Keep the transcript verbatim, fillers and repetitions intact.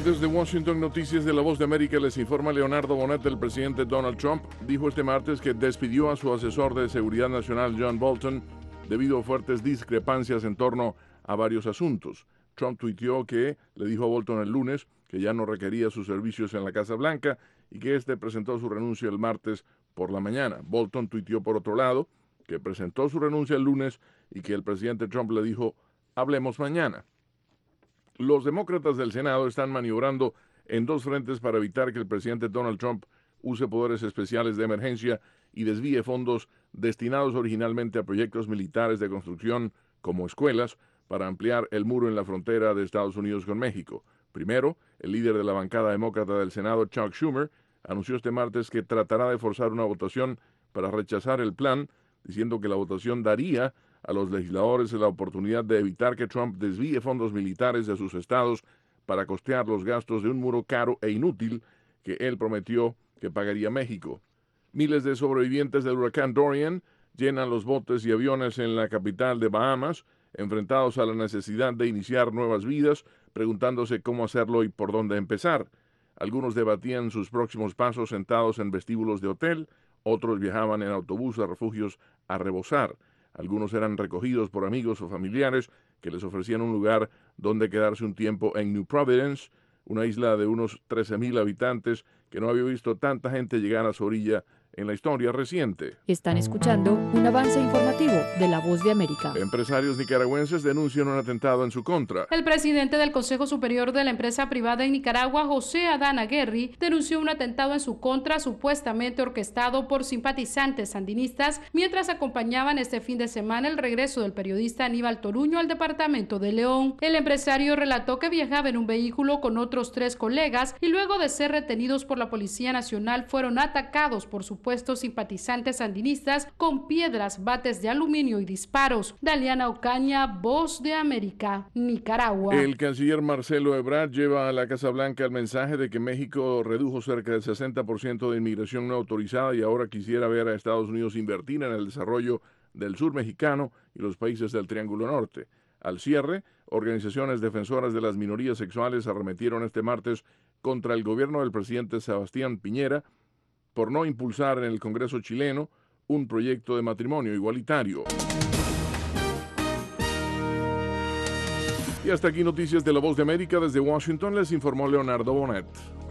Desde Washington, Noticias de la Voz de América, les informa Leonardo Bonet. El presidente Donald Trump dijo este martes que despidió a su asesor de seguridad nacional, John Bolton, debido a fuertes discrepancias en torno a varios asuntos. Trump tuiteó que le dijo a Bolton el lunes que ya no requería sus servicios en la Casa Blanca y que éste presentó su renuncia el martes por la mañana. Bolton tuiteó por otro lado que presentó su renuncia el lunes y que el presidente Trump le dijo: hablemos mañana. Los demócratas del Senado están maniobrando en dos frentes para evitar que el presidente Donald Trump use poderes especiales de emergencia y desvíe fondos destinados originalmente a proyectos militares de construcción como escuelas para ampliar el muro en la frontera de Estados Unidos con México. Primero, el líder de la bancada demócrata del Senado, Chuck Schumer, anunció este martes que tratará de forzar una votación para rechazar el plan, diciendo que la votación daría a los legisladores la oportunidad de evitar que Trump desvíe fondos militares de sus estados para costear los gastos de un muro caro e inútil que él prometió que pagaría México. Miles de sobrevivientes del huracán Dorian llenan los botes y aviones en la capital de Bahamas, enfrentados a la necesidad de iniciar nuevas vidas, preguntándose cómo hacerlo y por dónde empezar. Algunos debatían sus próximos pasos sentados en vestíbulos de hotel, otros viajaban en autobús a refugios a rebosar. Algunos eran recogidos por amigos o familiares que les ofrecían un lugar donde quedarse un tiempo en New Providence, una isla de unos trece mil habitantes que no había visto tanta gente llegar a su orilla en la historia reciente. Están escuchando un avance informativo de La Voz de América. Empresarios nicaragüenses denuncian un atentado en su contra. El presidente del Consejo Superior de la empresa privada en Nicaragua, José Adán Aguerri, denunció un atentado en su contra supuestamente orquestado por simpatizantes sandinistas mientras acompañaban este fin de semana el regreso del periodista Aníbal Toruño al departamento de León. El empresario relató que viajaba en un vehículo con otros tres colegas y luego de ser retenidos por la Policía Nacional fueron atacados por su supuestos simpatizantes sandinistas con piedras, bates de aluminio y disparos. Daliana Ocaña, Voz de América, Nicaragua. El canciller Marcelo Ebrard lleva a la Casa Blanca el mensaje de que México redujo cerca del sesenta por ciento de inmigración no autorizada y ahora quisiera ver a Estados Unidos invertir en el desarrollo del sur mexicano y los países del Triángulo Norte. Al cierre, organizaciones defensoras de las minorías sexuales arremetieron este martes contra el gobierno del presidente Sebastián Piñera por no impulsar en el Congreso chileno un proyecto de matrimonio igualitario. Y hasta aquí Noticias de la Voz de América. Desde Washington les informó Leonardo Bonet.